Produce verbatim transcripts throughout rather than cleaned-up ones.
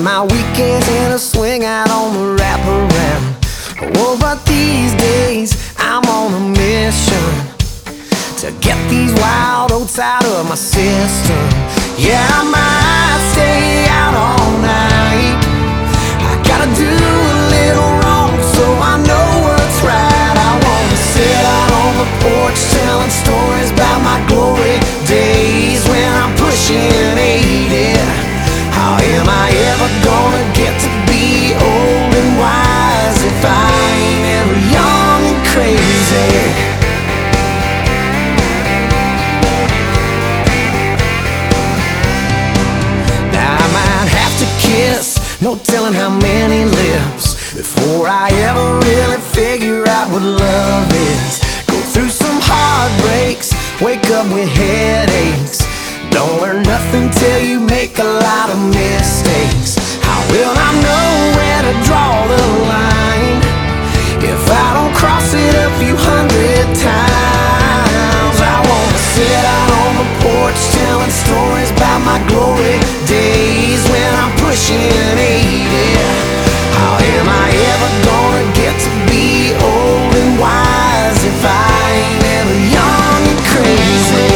my weekends in a swing out on the wraparound. Oh, but these days I'm on a mission to get these wild oats out of my system. Yeah, I might stay out all night. I gotta do a little wrong so I know what's right. I wanna sit out on the porch telling stories about my glory days when I'm pushing eighty. How am I ever gonna get to be old and wise if I ain't ever young and crazy? Now I might have to kiss, no telling how many lips, before I ever really figure out what love is. Go through some heartbreaks, wake up with headaches. Don't learn nothing till you make a lot of mistakes. How will I know where to draw the line if I don't cross it a few hundred times? I wanna sit out on the porch telling stories about my glory days when I'm pushing eighty. How am I ever gonna get to be old and wise if I ain't ever young and crazy?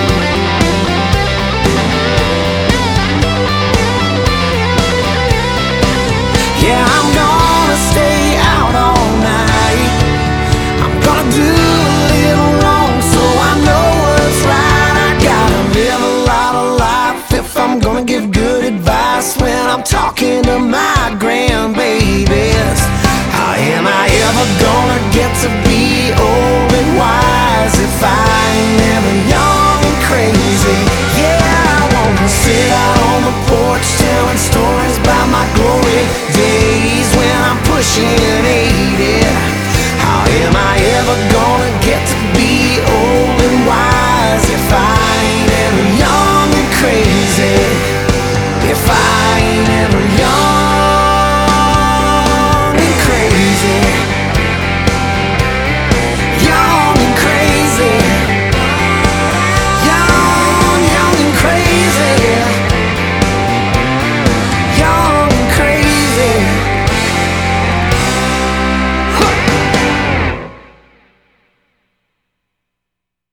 Yeah, I'm gonna stay out all night. I'm gonna do a little wrong so I know what's right. I gotta live a lot of life if I'm gonna give good advice when I'm talking to my grandbabies. How am I ever gonna get to be old and wise if I ain't never young and crazy? Yeah, I wanna sit out on the porch telling stories about my glory days when I'm pushing eighty. How am I ever gonna get to be